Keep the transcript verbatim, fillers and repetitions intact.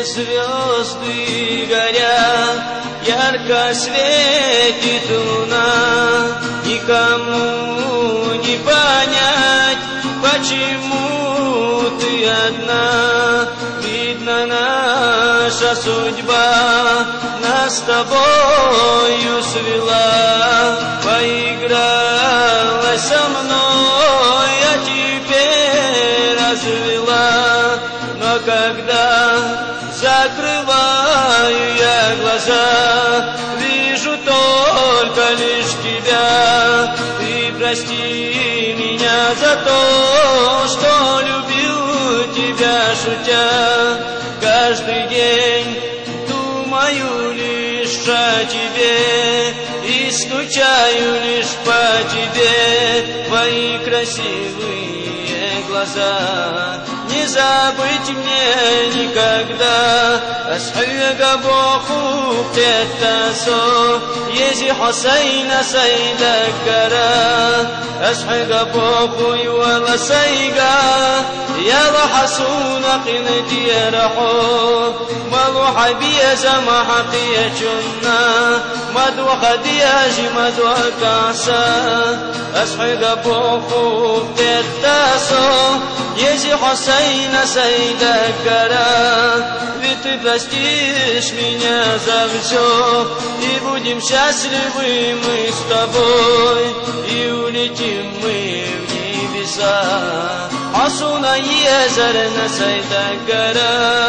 где звезды горят, ярко светит луна. Никому не понять, почему ты одна. Видно, наша судьба нас с тобою свела. Поиграла со мной, а теперь развела. Но когда закрываю я глаза, вижу только лишь тебя. Ты прости меня за то, что любил тебя шутя. Каждый день думаю лишь о тебе и скучаю лишь по тебе. Твои красивые глаза не забыть мне никогда. أسحق بوخوك التاسو يزي حسين سيدكرا. أسحق بوخوي ولا سيقا يا حسون قنتي رحو مالو حبي زمحقي جنا مدو خدياج مدو كاسا. أسحق بوخوك التاسو يزي حسين سيدكرا. Ты простишь меня за все, и будем счастливы мы с тобой, и улетим мы в небеса. Асуна езер на сайда гора.